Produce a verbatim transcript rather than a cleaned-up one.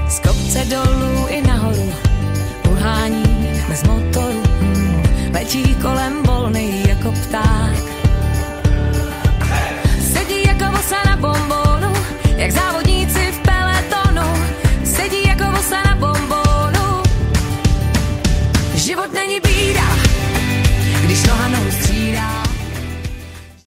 z kopce dolů i nahoru, uhání bez motoru, hmm. letí kolem volnej